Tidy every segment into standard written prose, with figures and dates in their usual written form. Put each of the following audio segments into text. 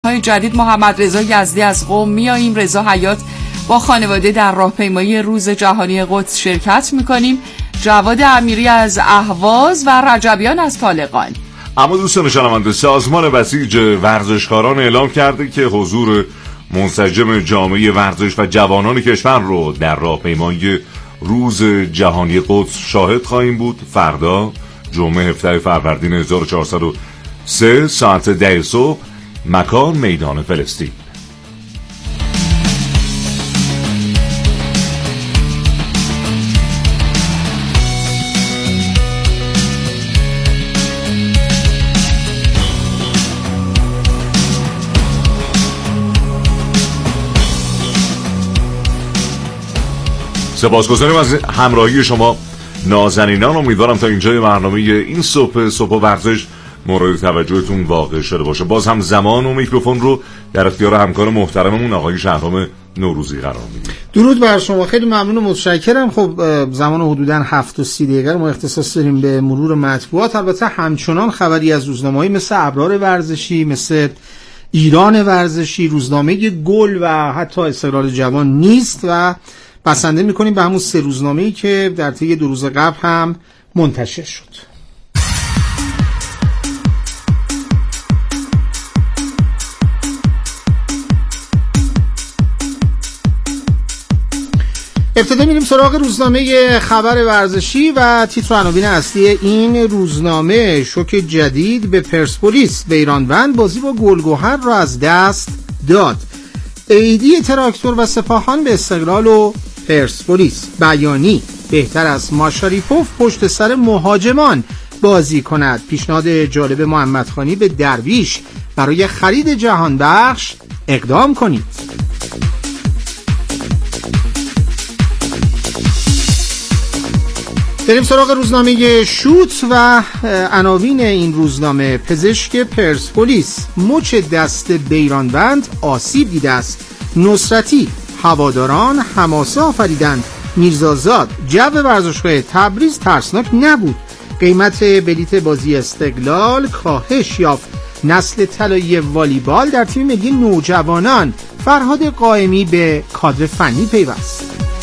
جدید محمد رضا یزدی از قم میاییم. رضا حیات با خانواده در راهپیمایی روز جهانی قدس شرکت میکنیم. جواد امیری از اهواز و رجبیان از طالقان. اما دوستان شنونده، سازمان بسیج ورزشکاران اعلام کرده که حضور منسجم جامعه ورزش و جوانان کشور رو در راهپیمایی روز جهانی قدس شاهد خواهیم بود. فردا جمعه 17 فروردین 1403 ساعت 10 صبح، مکان میدان فلسطین. سپاسگزاریم از همراهی شما نازنینان. امیدوارم تا اینجای برنامه این صبح ورزش مورد توجهتون واقع شده باشه. باز هم زمان و میکروفون رو در اختیار همکار محترممون آقای شهرام نوروزی قرار میدیم. درود بر شما، خیلی ممنون و متشکرم. خب زمان حدوداً 7:30 دقیقه ما اختصاص داریم به مرور مطبوعات. البته همچنان خبری از روزنامه‌های مثل ابرار ورزشی، مثل ایران ورزشی، روزنامه گل و حتی استقلال جوان نیست و بسنده میکنیم به همون 3 روزنامه‌ای که در طی 2 روز قبل هم منتشر شد. ابتدا میریم سراغ روزنامه خبر ورزشی و تیتر و عناوین اصلی این روزنامه: شوک جدید به پرسپولیس، بیرانوند بازی با گلگهر را از دست داد. ایدی تراکتور و سپاهان به استقلال و پرسپولیس. بیانی: بهتر از ماشاریپوف پشت سر مهاجمان بازی کند. پیشنهاد جالب محمدخانی به درویش: برای خرید جهان بخش اقدام کنید. بریم سراغ روزنامه شوت و عناوین این روزنامه: پزشک پرسپولیس، مچ دست بیرانوند آسیب دیده است. نصرتی: هواداران حماسه آفریدند. میرزازاد: جو ورزشگاه تبریز ترسناک نبود. قیمت بلیت بازی استقلال کاهش یافت. نسل طلایی والیبال در تیم ملی نوجوانان. فرهاد قائمی به کادر فنی پیوست.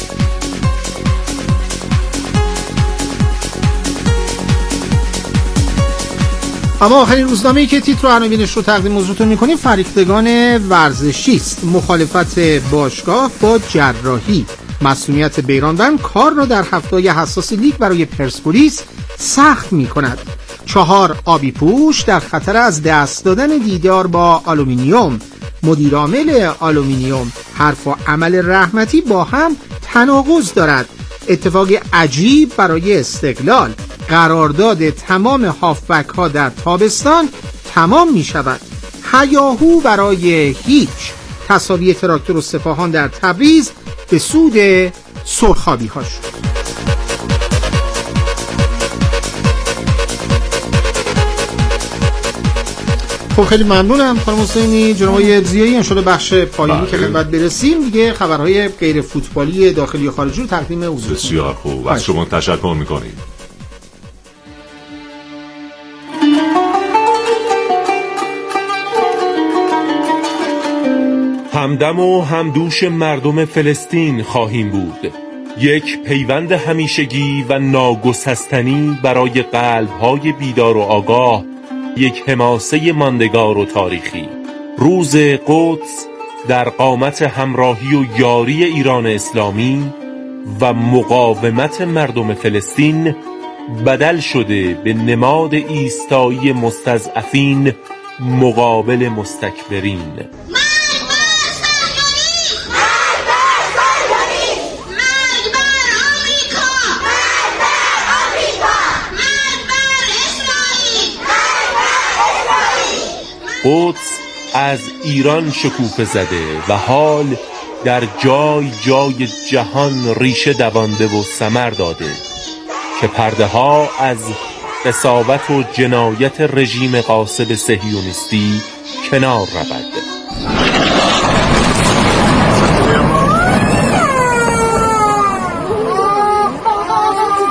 اما آخرین روزنامه‌ای که تیتر و عناوینش رو تقدیم حضورتون می‌کنیم فریختگان ورزشی است. مخالفت باشگاه با جراحی. مسئولیت بیرانوند کار را در هفته‌های حساس لیگ برای پرسپولیس سخت می‌کند. 4 آبی پوش در خطر از دست دادن دیدار با آلومینیوم. مدیرعامل آلومینیوم: حرف و عمل رحمتی با هم تناقض دارد. اتفاق عجیب برای استقلال: قرارداد تمام هافبک ها در تابستان تمام می شود. هیاهو برای هیچ. تساوی تراکتور و سپاهان در تبریز به سود سرخابی ها شد. خب خیلی ممنونم خانم حسینی. جناب آقای ضیایی، ان شاءالله بخش پایانی که خدمت برسیم دیگه خبرهای غیر فوتبالی داخلی و خارجی رو تقدیم حضورتون. بسیار خوب، از شما تشکر می‌کنیم. همدم و همدوش مردم فلسطین خواهیم بود. یک پیوند همیشگی و ناگسستنی برای قلب‌های بیدار و آگاه، یک حماسه ماندگار و تاریخی. روز قدس در قامت همراهی و یاری ایران اسلامی و مقاومت مردم فلسطین بدل شده به نماد ایستایی مستضعفین مقابل مستکبرین. قدس از ایران شکوفه زده و حال در جای جای جهان ریشه دوانده و ثمر داده که پرده ها از قساوت و جنایت رژیم غاصب صهیونیستی کنار رود.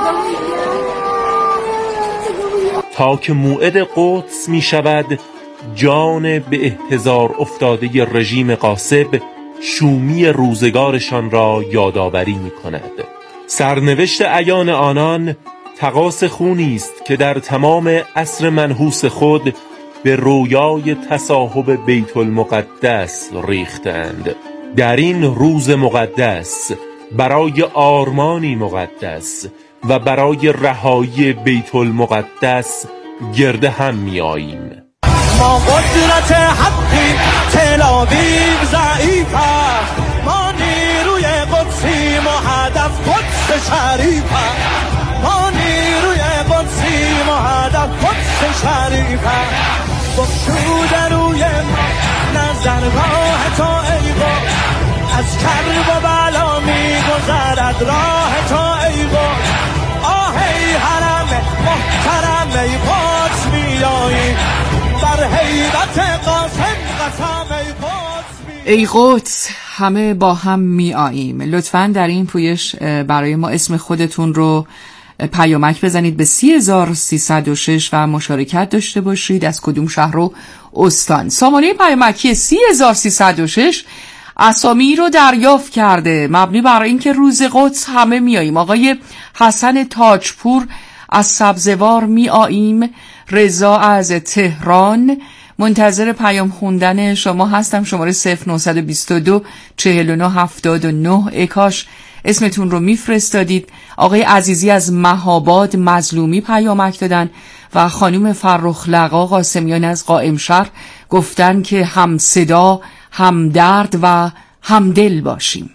تا که موعد قدس می شود جان به احتضار افتاده رژیم غاصب شومی روزگارشان را یادآوری می‌کند. سرنوشت عیان آنان تقاص خونی است که در تمام عصر منحوس خود به رویای تصاحب بیت المقدس ریختند. در این روز مقدس برای آرمانی مقدس و برای رهایی بیت المقدس گرد هم می آییم. ما قدرت حقی تل آویو ضعیف است، ما نیروی قدسی و هدف قدس شریف است، ما نیروی قدسی و هدف قدس شریف است. بخشوده روی ما نظر راه تو ای قدس، از کرب و بلا می گذرد راه تو ای قدس. آه ای حرم محترم ای قدس می آیی، بر حیبت قاسم قسم ای قدس. ای قدس همه با هم می آییم. لطفاً در این پویش برای ما اسم خودتون رو پیامک بزنید به 30306 و مشارکت داشته باشید از کدوم شهر و استان. سامانه پیامکی 30306 اسامی رو دریافت کرده مبنی بر اینکه روز قدس همه میاییم. آقای حسن تاجپور از سبزوار میاییم، رضا از تهران. منتظر پیام خوندن شما هستم. شماره 0922 4979. اکاش اسمتون رو میفرستادید. آقای عزیزی از مهاباد مظلومی پیامک دادن و خانم فرخ لقا قاسمیان از قائم شهر گفتن که هم صدا هم درد و هم دل باشیم.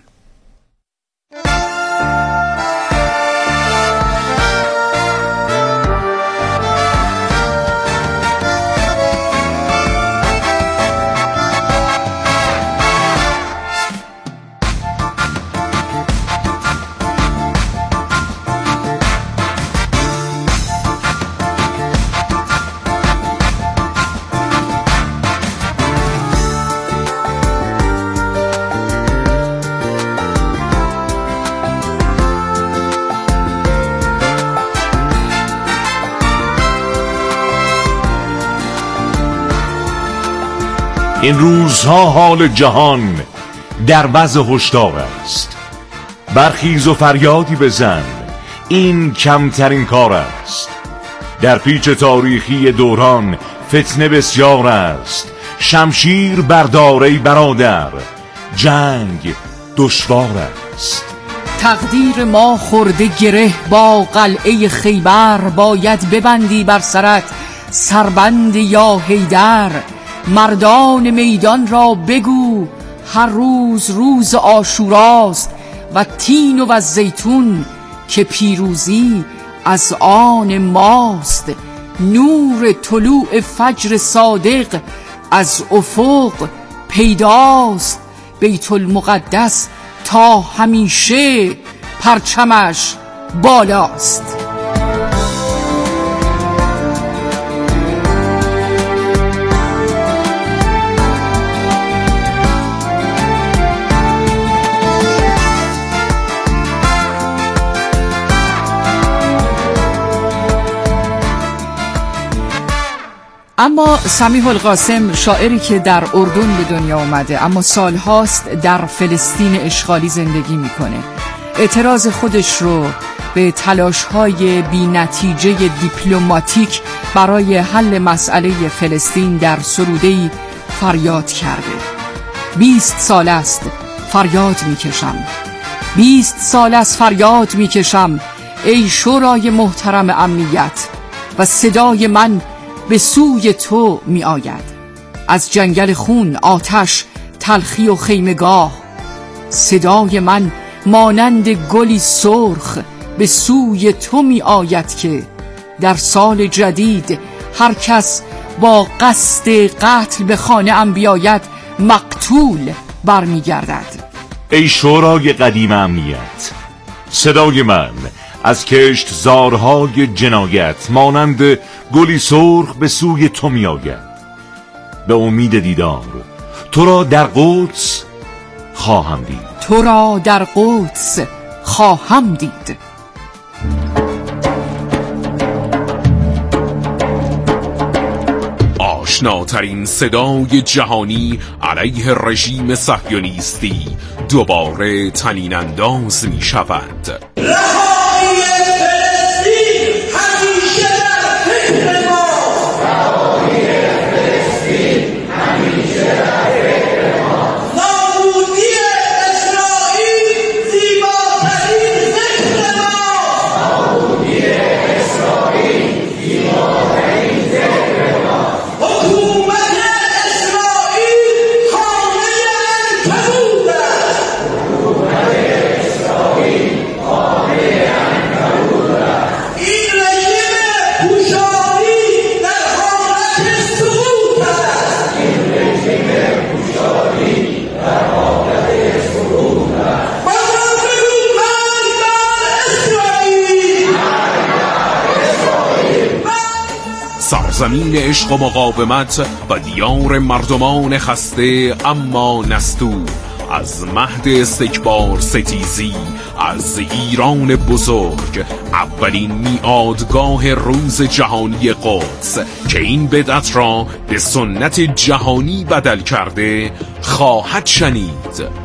این روزها حال جهان در وضع هشدار است. برخیز و فریادی بزن، این کمترین کار است. در پیچ تاریخی دوران فتنه بسیار است. شمشیر برداره برادر، جنگ دشوار است. تقدیر ما خورده گره با قلعه خیبر، باید ببندی بر سرت سربند یا حیدر. مردان میدان را بگو هر روز روز عاشوراست، و تین و زیتون که پیروزی از آن ماست. نور طلوع فجر صادق از افق پیداست، بیت المقدس تا همیشه پرچمش بالاست. اما سمیح القاسم، شاعری که در اردن به دنیا اومده اما سالهاست در فلسطین اشغالی زندگی میکنه، اعتراض خودش رو به تلاش‌های بی‌نتیجه دیپلماتیک برای حل مسئله فلسطین در سروده‌ای فریاد کرده. 20 سال است فریاد میکشم، 20 سال است فریاد میکشم ای شورای محترم امنیت، و صدای من به سوی تو می آید. از جنگل خون، آتش، تلخی و خیمگاه، صدای من مانند گلی سرخ به سوی تو می آید که در سال جدید هر کس با قصد قتل به خانه ام بیاید مقتول برمی گردد. ای شورای قدیم امنیت، صدای من از کشت زارهای جنایت مانند گلی سرخ به سوی تو می آید. به امید دیدار تو را در قدس خواهم دید، تو را در قدس خواهم دید. آشناترین صدای جهانی علیه رژیم صهیونیستی دوباره طنین انداز می شود. رهایی فلسطین همیشه در فکر ماست. رهایی فلسطین همیشه در فکر ماست. نابودی اسرائیل زیباترین ذکر ماست. نابودی اسرائیل زیباترین ذکر ماست. حکومت اسرائیل خانه عنکبوت است. حکومت اسرائیل خانه عنکبوت است. این رژیم پوشانی در حالت سقوط است. این رژیم پوشانی در حالت سقوط است. بازم بگو مرگ بر اسرائیل. سرزمین عشق و مقاومت و دیار مردمان خسته اما نستو، از مهد استکبار ستیزی، از ایران بزرگ، اولین میعادگاه روز جهانی قدس که این بدعت را به سنت جهانی بدل کرده خواهد شنید.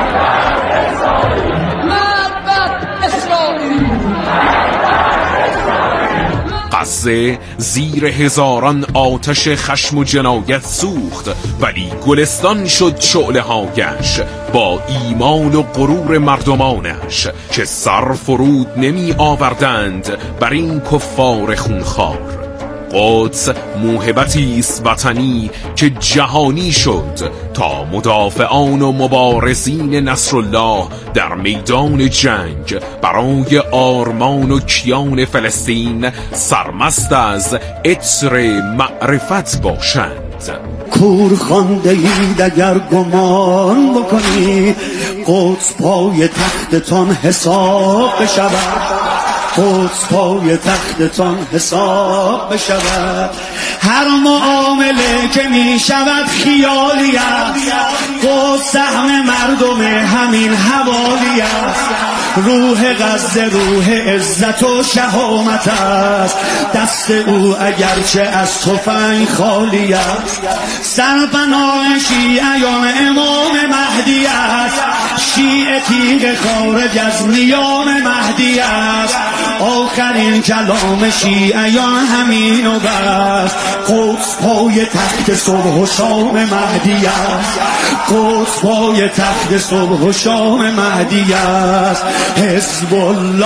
غزه زیر هزاران آتش خشم و جنایت سوخت، ولی گلستان شد شعله‌هایش با ایمان و غرور مردمانش که سر فرود نمی آوردند بر این کفار خونخوار. قدس موهبتی است وطنی که جهانی شد تا مدافعان و مبارزین نصرالله در میدان جنگ برای آرمان و کیان فلسطین سرمست از عطر معرفت باشند. کور خانده اید اگر گمان بکنی قدس پای تختتان حساب بشود. قدس پای تختتان حساب بشود. هر معامله که می شود خیالی است. قدس سهم مردم همین حوالی است. روح غزه روح عزت و شهامت است. دست او اگرچه از تفنگ خالی است. سرپناه شیعیان امام مهدی است. شیعه تیغ خارج از نیام مهدی است. آخرین کلام شیعیان همین و بس. قدس پای تخت صبح و شام مهدی است. قدس پای تخت صبح و شام مهدی است. حزب الله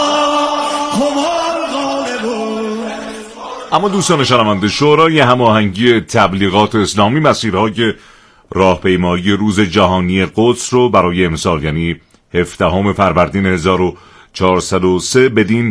همار غالبون. اما دوستان شنونده، شورای هماهنگی تبلیغات اسلامی مسیرهای راهپیمایی روز جهانی قدس رو برای امسال، یعنی 17 فروردین 1403 بدین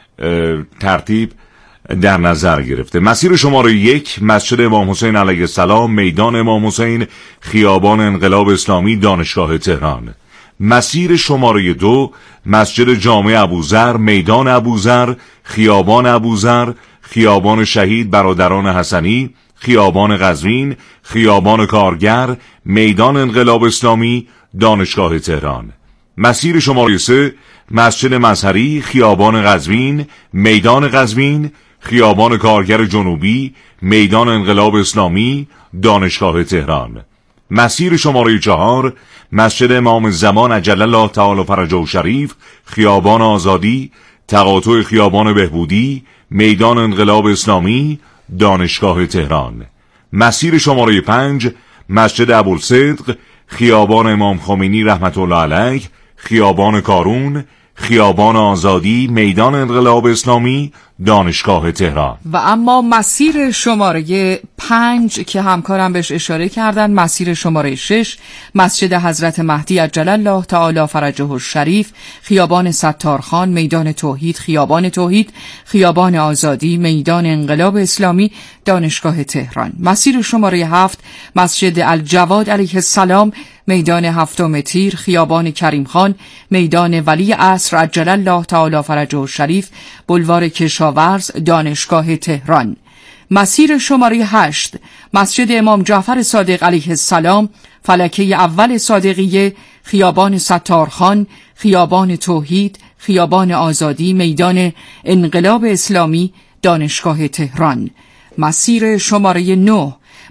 ترتیب در نظر گرفته. مسیر شماره 1 مسجد امام حسین علیه السلام، میدان امام حسین، خیابان انقلاب اسلامی، دانشگاه تهران. مسیر شماره 2 مسجد جامع ابوذر، میدان ابوذر، خیابان ابوذر، خیابان شهید برادران حسنی، خیابان قزوین، خیابان کارگر، میدان انقلاب اسلامی، دانشگاه تهران. مسیر شماره 3 مسجد مظهری، خیابان قزوین، میدان قزوین، خیابان کارگر جنوبی، میدان انقلاب اسلامی، دانشگاه تهران. مسیر شماره 4 مسجد امام زمان عجل الله تعالی فرجه شریف، خیابان آزادی، تقاطع خیابان بهبودی، میدان انقلاب اسلامی، دانشگاه تهران. مسیر شماره 5 مسجد ابوالصدق، خیابان امام خمینی رحمت الله علیه، خیابان کارون، خیابان آزادی، میدان انقلاب اسلامی، دانشگاه تهران. و اما مسیر شماره 5 که همکارم بهش اشاره کردن، مسیر شماره 6 مسجد حضرت مهدی عجل الله تعالی فرجه الشریف، خیابان ستارخان، میدان توحید، خیابان توحید، خیابان آزادی، میدان انقلاب اسلامی، دانشگاه تهران. مسیر شماره 7 مسجد الجواد علیه السلام، میدان هفتم تیر، خیابان کریم خان، میدان ولی عصر عجل الله تعالی فرجه الشریف، بلوار کشاورز، دانشگاه تهران. مسیر شماره 8 مسجد امام جعفر صادق علیه السلام، فلکه اول صادقیه، خیابان ستارخان، خیابان توحید، خیابان آزادی، میدان انقلاب اسلامی، دانشگاه تهران. مسیر شماره 9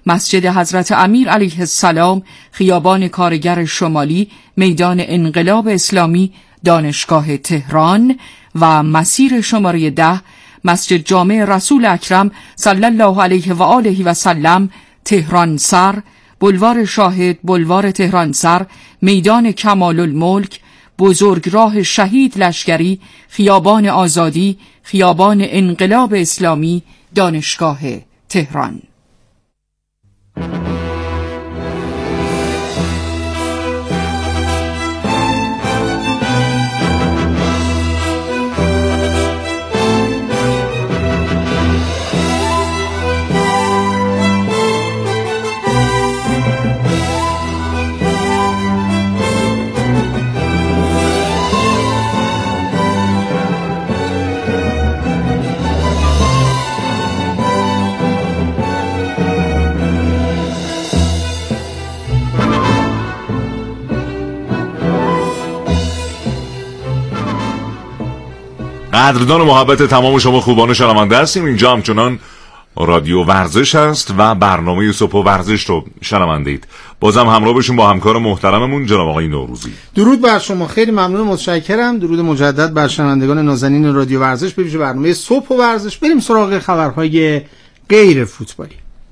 مسجد حضرت امیر علیه السلام، خیابان کارگر شمالی، میدان انقلاب اسلامی، دانشگاه تهران و مسیر شماره 10 مسجد جامع رسول اکرم صلی الله علیه و آله و سلم، تهران سر، بلوار شاهد، بلوار تهران سر، میدان کمال الملک، بزرگراه شهید لشکری، خیابان آزادی، خیابان انقلاب اسلامی، دانشگاه تهران. قدردان و محبت تمام شما خوبان شنونده هستیم. اینجا همچنان رادیو ورزش هست و برنامه صبح و ورزش رو شنونده اید. بازم همراه بشیم با همکار محترممون جناب آقای نوروزی. درود بر شما، خیلی ممنون و متشکرم. درود مجدد بر شنوندگان نازنین رادیو ورزش. به ویژه برنامه صبح و ورزش. بریم سراغ خبرهای غیر فوتبالی.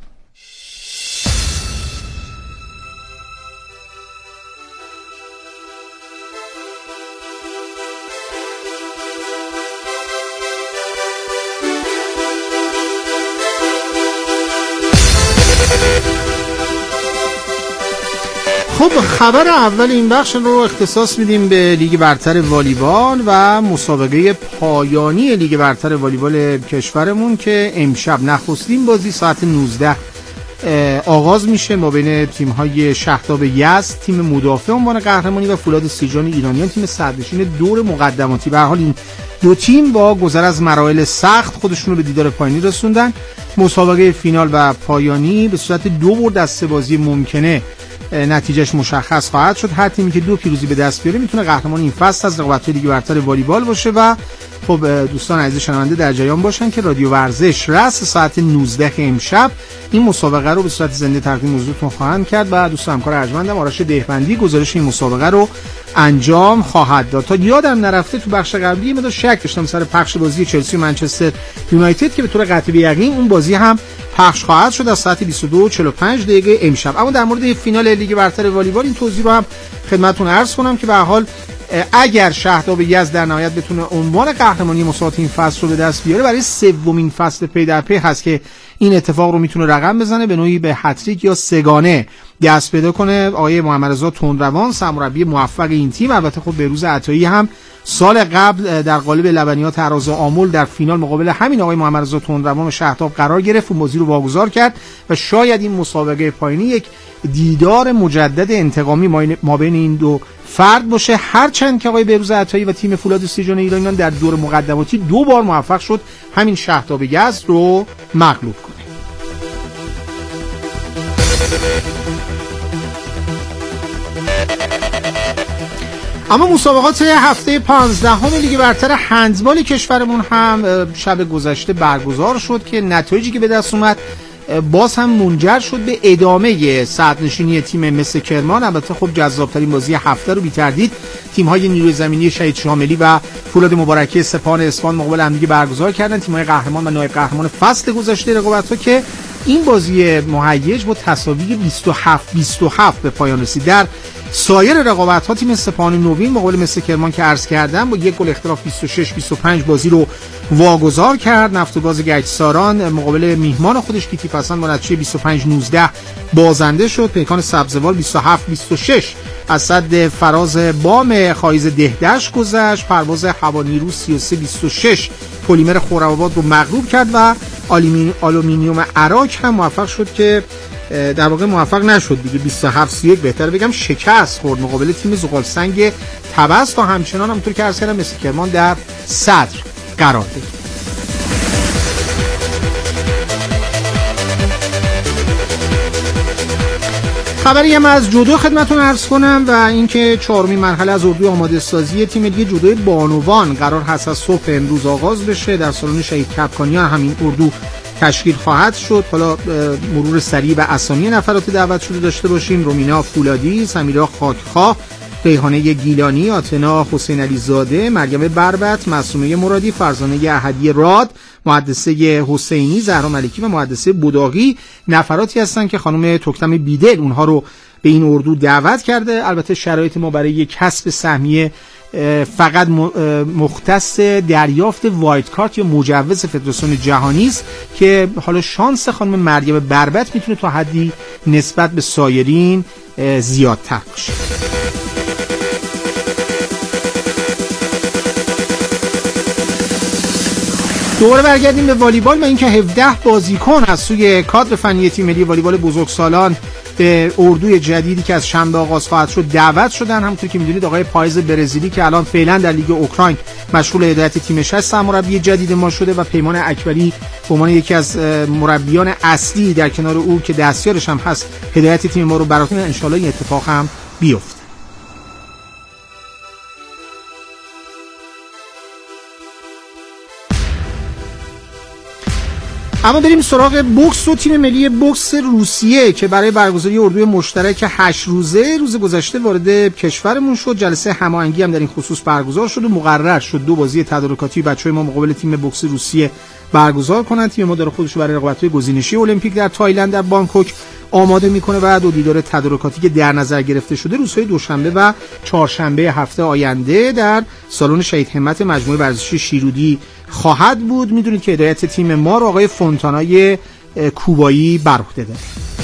خب خبر اول این بخش رو اختصاص میدیم به لیگ برتر والیبال و مسابقه پایانی لیگ برتر والیبال کشورمون که امشب نخستین بازی ساعت 19 آغاز میشه ما بین تیم‌های شهرتاب یزد، تیم مدافع عنوان قهرمانی و فولاد سیجان ایرانیان، تیم صدرنشین دور مقدماتی. به هر حال این دو تیم با گذر از مراحل سخت خودشون رو به دیدار پایانی رسوندن. مسابقه فینال و پایانی به صورت 2 برد از 3 بازی ممکنه نتیجهش مشخص خواهد شد. هر تیمی که 2 پیروزی به دست بیاره میتونه قهرمان این فصل از رقابت‌های لیگ برتر والیبال باشه. و خب دوستان عزیز شنونده در جریان باشن که رادیو ورزش رأس ساعت 19 امشب این مسابقه رو به صورت زنده تقدیم حضورتون خواهند کرد و دوست همکار ارجمندم آرش دهبندی گزارش این مسابقه رو انجام خواهد داد. تا یادم نرفته تو بخش قبلی مدار شک داشتم سر پخش بازی چلسی و منچستر یونایتد که به طور قطعی به یقین اون بازی هم پخش خواهد شد از ساعت 22:45 امشب. اما در مورد فینال لیگ برتر والیبال این توضیح رو هم خدمتتون عرض کنم که به هر حال اگر شهرتاب یزد در نهایت بتونه عنوان قهرمانی مسابقه این فصل رو به دست بیاره، برای سومین فصل پی در پی هست که این اتفاق رو میتونه رقم بزنه، به نوعی به هتریک یا سگانه دست پیدا کنه. آقای محمد رضا تندروان سرمربی موفق این تیم، البته خب بهروز عطایی هم سال قبل در قالب لبنیات تراز آمل در فینال مقابل همین آقای محمد رضا تندروان شهرتاب قرار گرفت و بازی رو واگذار کرد و شاید این مسابقه پایانی یک دیدار مجدد انتقامی ما بین این دو فرد باشه، هرچند که آقای بهروز عطایی و تیم فولاد سیجان ایرانیان در دور مقدماتی 2 بار موفق شد همین شهرتاب یزد رو مغلوب کنه. اما مسابقات هفته 15 لیگ برتر هندبال کشورمون هم شب گذشته برگزار شد که نتایجی که به دست اومد باز هم منجر شد به ادامه صدرنشینی تیم مس کرمان. البته خب جذابترین بازی هفته رو بی تردید تیم‌های نیروی زمینی شهید شاملی و فولاد مبارکی سپاهان اصفهان مقابل همدیگه برگزار کردن. تیم‌های قهرمان و نایب قهرمان فصل گذشته رقابت‌ها که این بازی مهیج با تساوی 27-27 به پایان رسید. در سایر رقابت‌ها تیم سپاهان نوین مقابل مس کرمان که عرض کردم با یک گل اختلاف 26-25 بازی رو واگذار کرد. نفت و گاز گچساران مقابل میهمان خودش کیتی پسند با نتیجه 25-19 بازنده شد. پیکان سبزوار 27-26 از صد فراز بام خایز دهدشت گذشت. پرواز هوانیرو 33-26 پلیمر خرم‌آباد رو مغلوب کرد و آلومینیوم عراق هم موفق شد که در واقع موفق نشد دیگه، 27-31 بهتر بگم شکست خورد مقابل تیم زغالسنگ طبس و همچنان همونطور که عرض کردم مس کرمان در صدر قرار داد. خبری هم از جودو خدمتتون عرض کنم و اینکه 4مین مرحله از اردوی آماده سازی تیم ملی جودوی بانوان قرار هست از صبح امروز آغاز بشه. در سالن شهید کپکانیان همین اردو تشکیل خواهد شد. حالا مرور سریع و اسامی نفرات دعوت شده داشته باشیم: رومینا فولادی، سمیرا خاکخواه، ریحانه گیلانی، آتنا حسین علی زاده، مریم بربط، معصومه مرادی، فرزانه احدی راد، محدثه حسینی، زهرا ملکی و محدثه بوداقی نفراتی هستن که خانم توکتم بیدل اونها رو به این اردو دعوت کرده. البته شرایط ما برای کسب سهمیه فقط مختص دریافت وایلد کارت یا مجوز فدراسیون جهانی است که حالا شانس خانم مریم بربط میتونه تا حدی نسبت به سایرین زیادتر باشه. دوباره برگردیم به والیبال و اینکه 17 بازیکن از سوی کادر فنی تیم ملی والیبال بزرگسالان به اردوی جدیدی که از شنبه آغاز خواهد شد دعوت شدن. همونطور که میدونید آقای پایز برزیلی که الان فعلا در لیگ اوکراین مشغول هدایت تیمش هست سرمربی جدید ما شده و پیمان اکبری به عنوان یکی از مربیان اصلی در کنار او که دستیارش هم هست هدایت تیم ما رو براتون ان شاءالله این اتفاق هم بیفته. اما بریم سراغ بوکس و تیم ملی بوکس روسیه که برای برگزاری اردوی مشترک 8 روزه روز گذشته وارد کشورمون شد. جلسه هماهنگی هم در این خصوص برگزار شد و مقرر شد 2 بازی تدارکاتی بچهای ما مقابل تیم بوکس روسیه برگزار کنند. تیم ما داره خودش رو برای رقابت‌های گزینشی المپیک در تایلند در بانکوک آماده میکنه و 2 دیدار تدارکاتی که در نظر گرفته شده روزهای دوشنبه و چهارشنبه هفته آینده در سالن شهید همت مجموعه ورزشی شیرودی خواهد بود. میدونید که هدایت تیم ما رو آقای فونتانای کوبایی بر عهده داره.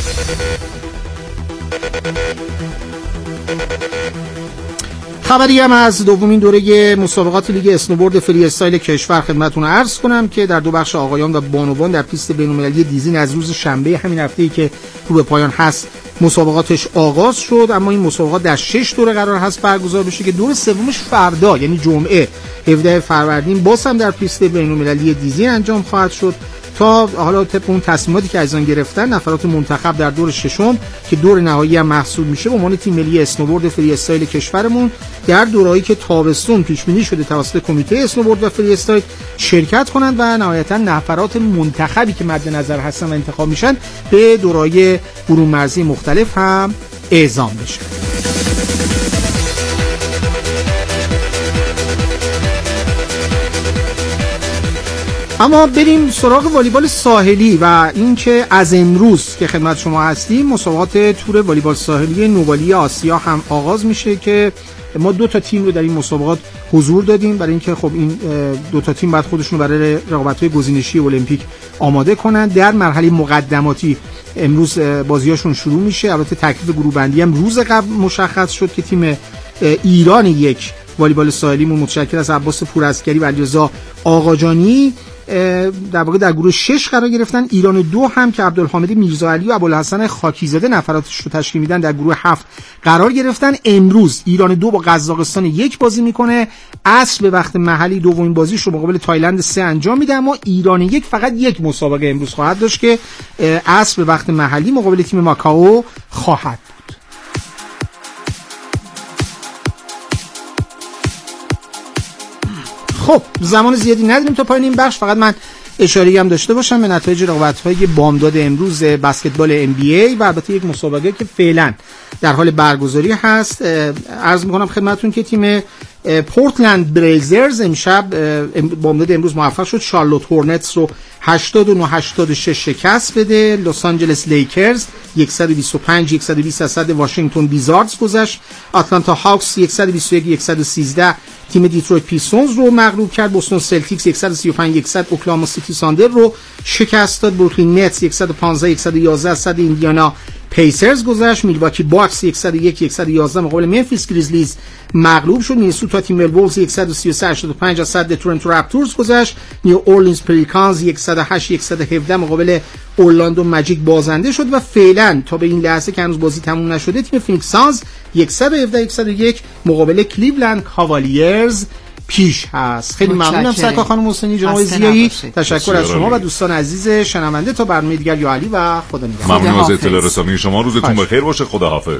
خبری هم از دومین دوره مسابقات لیگ اسنوبورد فری استایل کشور خدمتتون عرض کنم که در 2 بخش آقایان و بانوان در پیست بین‌المللی دیزین از روز شنبه همین هفته‌ای که رو به پایان هست مسابقاتش آغاز شد. اما این مسابقات در 6 دوره قرار هست برگزار بشه که دور سومش فردا یعنی جمعه 17 فروردین باز هم در پیست بین‌المللی دیزین انجام خواهد شد تا حالا طبق اون تصمیماتی که از آن گرفتن نفرات منتخب در دور ششم که دور نهایی هم محسوب میشه به عنوان تیم ملی اسنوبورد فری استایل کشورمون در دورهایی که تابستون پیش بینی شده توسط کمیته اسنوبورد و فری استایل شرکت کنند و نهایتا نفرات منتخبی که مد نظر هستن و انتخاب میشن به دورهای برون مرزی مختلف هم اعزام بشه. اما بریم سراغ والیبال ساحلی و اینکه از امروز که خدمت شما هستیم مسابقات تور والیبال ساحلی نوالی آسیا هم آغاز میشه که ما 2 تیم رو در این مسابقات حضور دادیم برای اینکه خب این 2 تیم بعد خودشون رو برای رقابت‌های گزینشی المپیک آماده کنن. در مرحله مقدماتی امروز بازیاشون شروع میشه. البته تکلیف گروه بندی هم روز قبل مشخص شد که تیم ایران 1 والیبال ساحلیمون متشکل از عباس پورعسکری و علیرضا آقاجانی در واقع در گروه 6 قرار گرفتن. ایران 2 هم که عبدالحامد میرزاعلی و ابوالحسن خاکیزاده نفراتش رو تشکیل میدن در گروه 7 قرار گرفتن. امروز ایران 2 با قزاقستان 1 بازی میکنه. عصر به وقت محلی دومین بازیش رو مقابل تایلند 3 انجام میده. اما ایران 1 فقط 1 مسابقه امروز خواهد داشت که عصر به وقت محلی مقابل تیم ماکائو خواهد بود. خب زمان زیادی نداریم تا پایان این بخش. فقط من اشاره‌ای هم داشته باشم به نتایج رقابت‌های بامداد امروز بسکتبال NBA و البته یک مسابقه که فعلا در حال برگزاری هست. عرض می‌کنم خدمتتون که تیم پورتلند بریزرز امشب بامداد امروز موفق شد شارلوت هورنتس رو 89-86 شکست بده. لس آنجلس لیکرز 125-120 از واشنگتن بیزاردز گذشت. آتلانتا هاوکس 121-113 تیم دیترویت پیستونز رو مغلوب کرد. بوستون سلتیکس 135-100 اوکلاهوما سیتی ساندر رو شکست داد. بروکلین نتس 115-111 از ایندیانا پیسرز گذشت. میلواکی باکس 101-111 مقابل منفیس گریزلیز مغلوب شد. مینیسوتا تیمبرولز 133-85 از تورنتو رپتورز گذشت. نیو اورلینز پلیکانز 108-117 مقابل اورلاندو ماجیک بازنده شد و فعلا تا به این لحظه که هنوز بازی تموم نشده تیم فینیکس سانز 117-101 مقابل کلیولند کاوالیرز پیش هست. خیلی ممنونم سرکار خانم حسینی، جناب زیایی. تشکر از شما و دوستان عزیز شنونده. تا برنامه دیگر یا علی و خدا نگهدار. ممنون از اطلاع رسانی شما. روزتون بخیر باشه. خداحافظ.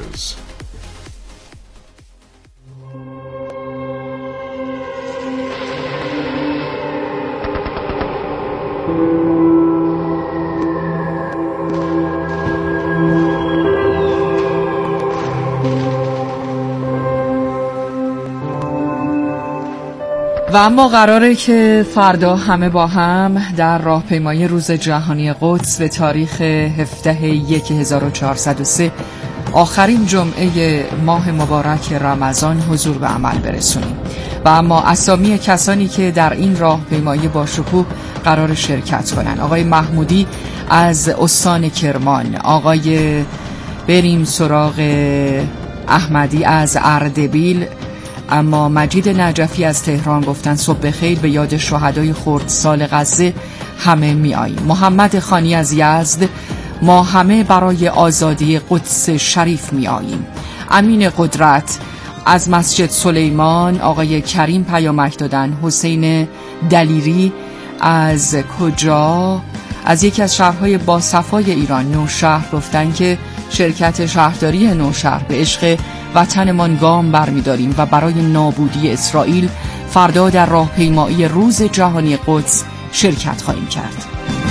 و اما قراره که فردا همه با هم در راهپیمایی روز جهانی قدس به تاریخ 17/1/1403 آخرین جمعه ماه مبارک رمضان حضور به عمل برسونیم. و اما اسامی کسانی که در این راهپیمایی با شکوه قرار شرکت کنن: آقای محمودی از استان کرمان، آقای بریم سراغ احمدی از اردبیل، اما مجید نجفی از تهران گفتن صبح بخیر، به یاد شهدای خردسال غزه همه می آییم. محمد خانی از یزد، ما همه برای آزادی قدس شریف می آییم. امین قدرت از مسجد سلیمان، آقای کریم پیامک دادن. حسین دلیری از کجا؟ از یکی از شهرهای با صفای ایران، نوشهر، گفتن که شرکت شهرداری نوشهر به عشق وطنمان گام برمی‌داریم و برای نابودی اسرائیل فردا در راهپیمایی روز جهانی قدس شرکت خواهیم کرد.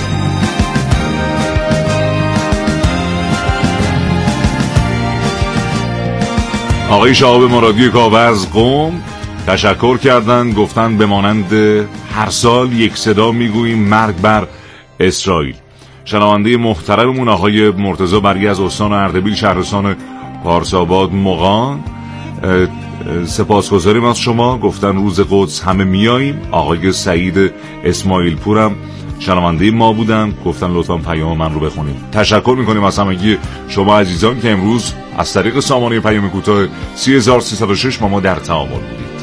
آقای شهاب مرادی کاوه از قم تشکر کردن، گفتن به مانند هر سال یک صدا میگوییم مرگ بر اسرائیل. شنونده محترممون آقای مرتضی برگی از استان اردبیل، شهرستان پارساباد، مغان، سپاسگزاریم از شما، گفتن روز قدس همه میاییم. آقای سعید اسماعیل پورم شنونده ما بودن، گفتن لطفا پیام من رو بخونیم. تشکر میکنیم از همگی شما عزیزان که امروز از طریق سامانه پیام کوتاه 3306 ما در تعامل بودید.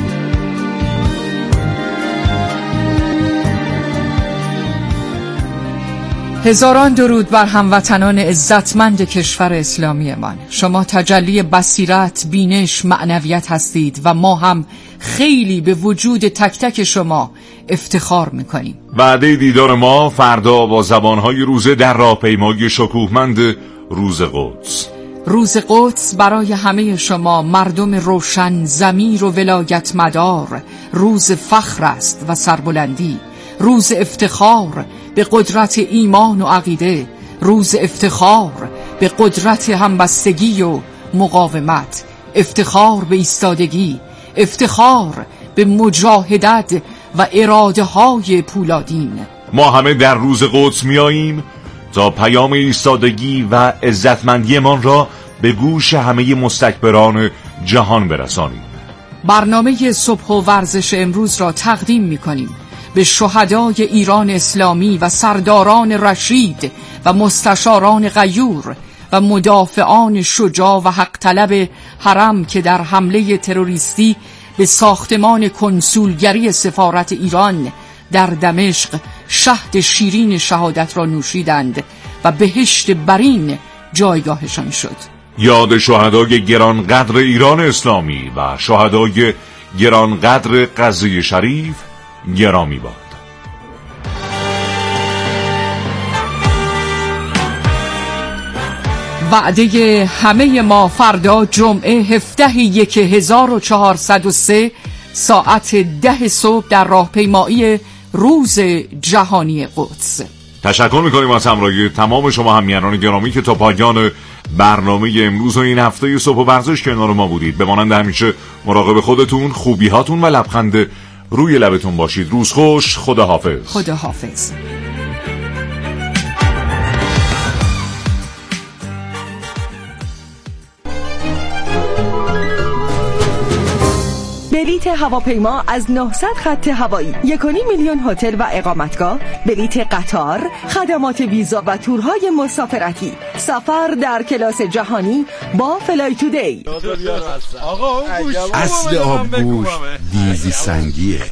هزاران درود بر هموطنان عزتمند کشور اسلامی من. شما تجلی بصیرت، بینش، معنویت هستید و ما هم خیلی به وجود تک تک شما افتخار میکنیم. وعده دیدار ما فردا با زبانهای روزه در راهپیمایی شکوهمند روز قدس. روز قدس برای همه شما مردم روشن ضمیر و ولایت مدار روز فخر است و سربلندی، روز افتخار به قدرت ایمان و عقیده، روز افتخار به قدرت همبستگی و مقاومت، افتخار به ایستادگی، افتخار به مجاهدت و اراده های پولادین. ما همه در روز قدس میاییم تا پیام ایستادگی و عزتمندی من را به گوش همه مستکبران جهان برسانیم. برنامه صبح و ورزش امروز را تقدیم می‌کنیم به شهدای ایران اسلامی و سرداران رشید و مستشاران غیور و مدافعان شجاع و حق طلب حرم که در حمله تروریستی به ساختمان کنسولگری سفارت ایران در دمشق شهد شیرین شهادت را نوشیدند و بهشت برین جایگاهشان شد. یاد شهدای گرانقدر ایران اسلامی و شهدای گرانقدر غزه شریف گرامی باد. وعده همه ما فردا جمعه 17/1/1403 ساعت 10 صبح در راهپیمایی روز جهانی قدس. تشکر میکنیم از همراهی تمام شما همیهنان گرامی که تا پایان برنامه امروز و این هفته صبح و ورزش کنار ما بودید. به مانند همیشه مراقب خودتون، خوبی هاتون و لبخند روی لبتون باشید. روز خوش، خداحافظ. خداحافظ. بلیت هواپیما از 900 خط هوایی، 1.5 میلیون هتل و اقامتگاه، بلیت قطار، خدمات ویزا و تورهای مسافرتی، سفر در کلاس جهانی با فلای تودی. اصل آبگوش دیزی سنگیه.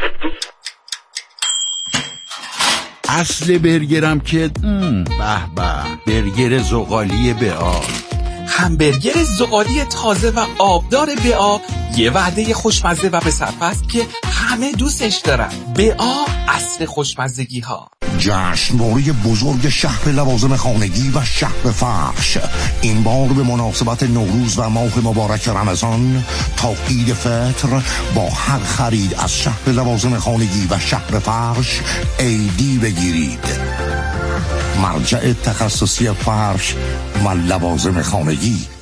اصل برگرم که به به، برگر زغالی BA. همبرگر زغالی تازه و آبدار BA یه وعده خوشمزه و به سرفست که همه دوستش دارن. BA اصل خوشمزگی ها. جشنواره بزرگ شهر لوازم خانگی و شهر فرش این بار به مناسبت نوروز و ماه مبارک رمضان تا عید فطر با هر خرید از شهر لوازم خانگی و شهر فرش عیدی بگیرید. مرجع تخصصی فرش و لوازم خانگی